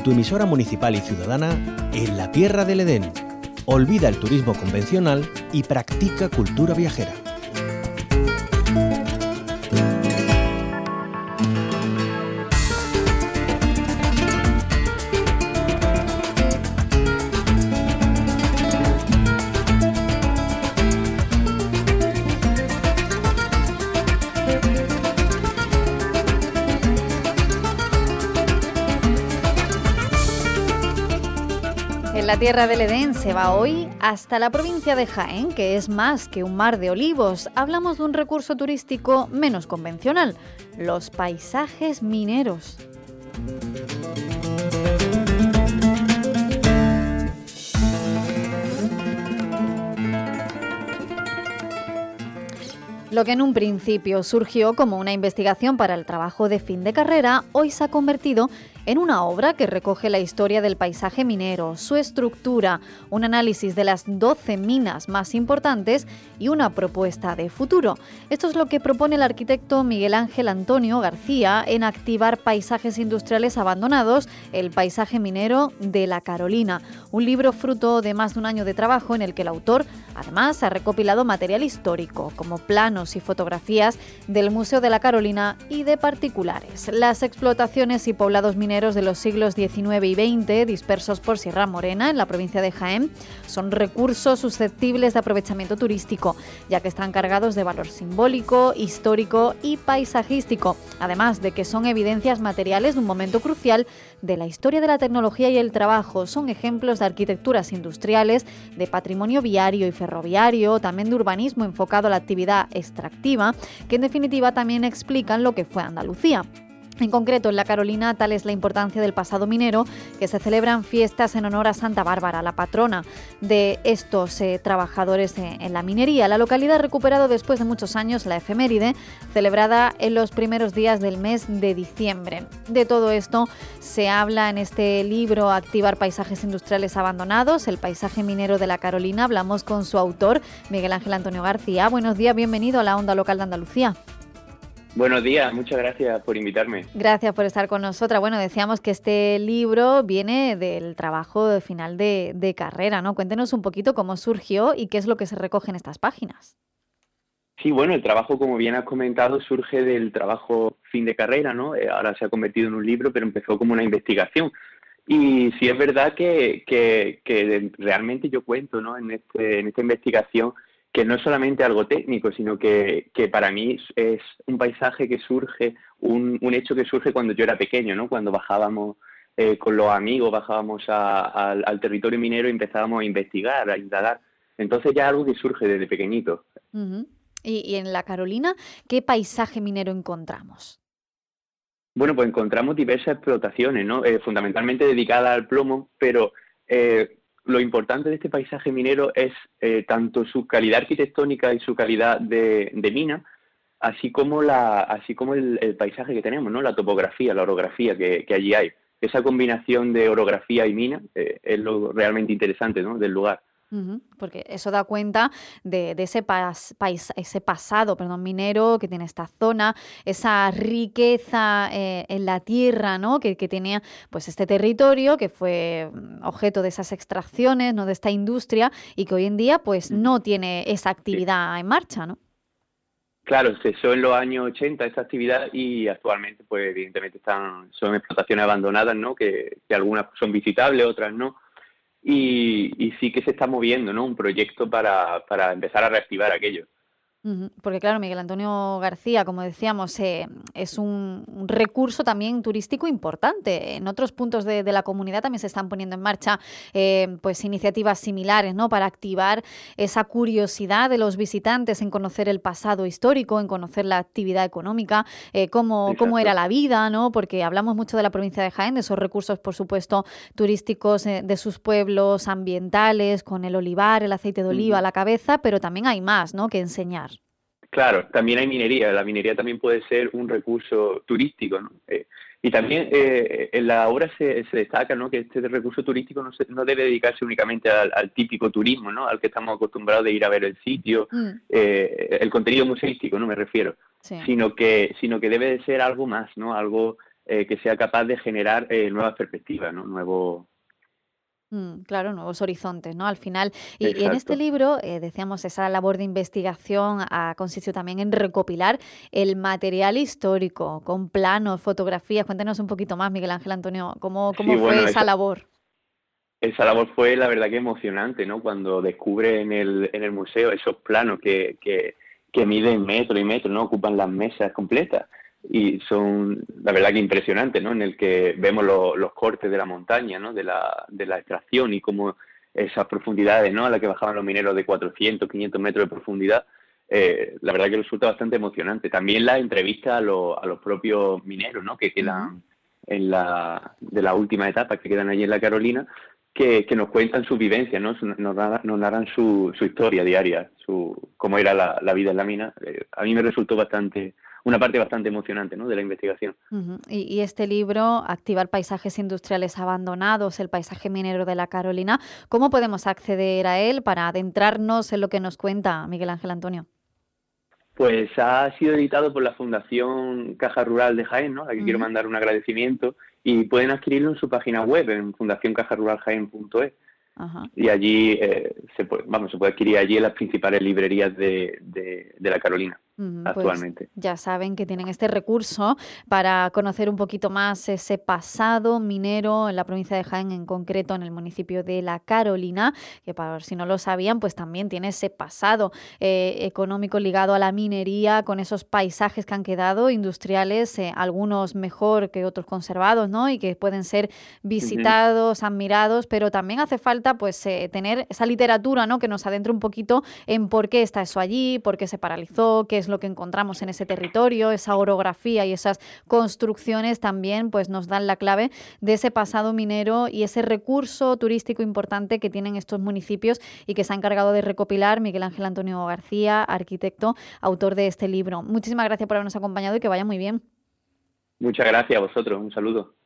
tu emisora municipal y ciudadana en la Tierra del Edén. Olvida el turismo convencional y practica cultura viajera. La Tierra del Edén se va hoy hasta la provincia de Jaén, que es más que un mar de olivos. Hablamos de un recurso turístico menos convencional, los paisajes mineros. Lo que en un principio surgió como una investigación para el trabajo de fin de carrera, hoy se ha convertido en una obra que recoge la historia del paisaje minero, su estructura, un análisis de las 12 minas más importantes y una propuesta de futuro. Esto es lo que propone el arquitecto Miguel Ángel Antonio García en Activar paisajes industriales abandonados, el paisaje minero de la Carolina, un libro fruto de más de un año de trabajo en el que el autor además ha recopilado material histórico, como planos y fotografías del Museo de la Carolina y de particulares. Las explotaciones y poblados mineros de los siglos XIX y XX, dispersos por Sierra Morena, en la provincia de Jaén, son recursos susceptibles de aprovechamiento turístico, ya que están cargados de valor simbólico, histórico y paisajístico, además de que son evidencias materiales de un momento crucial de la historia de la tecnología y el trabajo. Son ejemplos de arquitecturas industriales, de patrimonio viario y ferroviario, también de urbanismo enfocado a la actividad extractiva, que en definitiva también explican lo que fue Andalucía. En concreto, en la Carolina, tal es la importancia del pasado minero, que se celebran fiestas en honor a Santa Bárbara, la patrona de estos trabajadores en la minería. La localidad ha recuperado después de muchos años la efeméride, celebrada en los primeros días del mes de diciembre. De todo esto se habla en este libro, Activar paisajes industriales abandonados, el paisaje minero de la Carolina. Hablamos con su autor, Miguel Ángel Antonio García. Buenos días, bienvenido a la Onda Local de Andalucía. Buenos días, muchas gracias por invitarme. Gracias por estar con nosotras. Bueno, decíamos que este libro viene del trabajo de final de carrera, ¿no? Cuéntenos un poquito cómo surgió y qué es lo que se recoge en estas páginas. Sí, bueno, el trabajo, como bien has comentado, surge del trabajo fin de carrera, ¿no? Ahora se ha convertido en un libro, pero empezó como una investigación. Y sí es verdad que realmente yo cuento, ¿no? en esta investigación, que no es solamente algo técnico, sino que para mí es un paisaje que surge, un hecho que surge cuando yo era pequeño, ¿no? Cuando bajábamos con los amigos, bajábamos al territorio minero y empezábamos a investigar, a indagar. Entonces ya algo que surge desde pequeñito. Uh-huh. Y en la Carolina, ¿qué paisaje minero encontramos? Bueno, pues encontramos diversas explotaciones, ¿no? Fundamentalmente dedicadas al plomo, pero lo importante de este paisaje minero es tanto su calidad arquitectónica y su calidad de mina, así como el paisaje que tenemos, ¿no? La topografía, la orografía que allí hay. Esa combinación de orografía y mina es lo realmente interesante, ¿no? Del lugar. Uh-huh, porque eso da cuenta de ese pasado minero que tiene esta zona, esa riqueza en la tierra, ¿no? que tenía pues este territorio que fue objeto de esas extracciones, ¿no? De esta industria y que hoy en día pues no tiene esa actividad en marcha, ¿no? Claro, cesó en los años 80 esta actividad y actualmente pues evidentemente son explotaciones abandonadas, ¿no? Que algunas son visitables, otras no. Y sí que se está moviendo, ¿no? Un proyecto para empezar a reactivar aquello. Porque claro, Miguel Antonio García, como decíamos, es un recurso también turístico importante. En otros puntos de la comunidad también se están poniendo en marcha pues iniciativas similares, ¿no? Para activar esa curiosidad de los visitantes en conocer el pasado histórico, en conocer la actividad económica, cómo era la vida, ¿no? Porque hablamos mucho de la provincia de Jaén, de esos recursos, por supuesto, turísticos de sus pueblos ambientales, con el olivar, el aceite de oliva a la cabeza, pero también hay más, ¿no? Que enseñar. Claro, también hay minería. La minería también puede ser un recurso turístico, ¿no? Y también en la obra se destaca, ¿no? Que este recurso turístico no debe dedicarse únicamente al típico turismo, ¿no? Al que estamos acostumbrados de ir a ver el sitio, el contenido museístico, no me refiero, sí. sino que debe de ser algo más, ¿no? Algo que sea capaz de generar nuevas perspectivas, ¿no? Claro, nuevos horizontes, ¿no? Al final, y en este Exacto. libro, decíamos, esa labor de investigación ha consistido también en recopilar el material histórico, con planos, fotografías. Cuéntanos un poquito más, Miguel Ángel Antonio, Sí, cómo fue bueno, esa labor. esa labor fue la verdad que emocionante, ¿no? Cuando descubre en el museo esos planos que miden metro y metro, ¿no? Ocupan las mesas completas y son la verdad que impresionantes, ¿no? En el que vemos los cortes de la montaña, ¿no? De la extracción y cómo esas profundidades, ¿no? A las que bajaban los mineros de 400, 500 metros de profundidad, la verdad que resulta bastante emocionante. También la entrevista a los propios mineros, ¿no? Que Ujú. quedan de la última etapa, que quedan allí en la Carolina, que nos cuentan su vivencia, ¿no? Nos narran su historia diaria, cómo era la vida en la mina. A mí me resultó una parte bastante emocionante, ¿no? De la investigación. Ujú. Y este libro, Activar paisajes industriales abandonados, el paisaje minero de la Carolina, ¿cómo podemos acceder a él para adentrarnos en lo que nos cuenta Miguel Ángel Antonio? Pues ha sido editado por la Fundación Caja Rural de Jaén, ¿no? A la que quiero Ujú. mandar un agradecimiento, y pueden adquirirlo en su página web, en fundacioncajaruraljaén.es. Ajá. Y allí se puede adquirir allí en las principales librerías de la Carolina Pues actualmente. ya saben que tienen este recurso para conocer un poquito más ese pasado minero en la provincia de Jaén, en concreto en el municipio de La Carolina, que para si no lo sabían, pues también tiene ese pasado económico ligado a la minería, con esos paisajes que han quedado industriales, algunos mejor que otros conservados, ¿no? Y que pueden ser Ujú, visitados, admirados, pero también hace falta pues tener esa literatura, ¿no? Que nos adentre un poquito en por qué está eso allí, por qué se paralizó, qué es lo que encontramos en ese territorio, esa orografía y esas construcciones también pues nos dan la clave de ese pasado minero y ese recurso turístico importante que tienen estos municipios y que se ha encargado de recopilar Miguel Ángel Antonio García, arquitecto, autor de este libro. Muchísimas gracias por habernos acompañado y que vaya muy bien. muchas gracias a vosotros. Un saludo.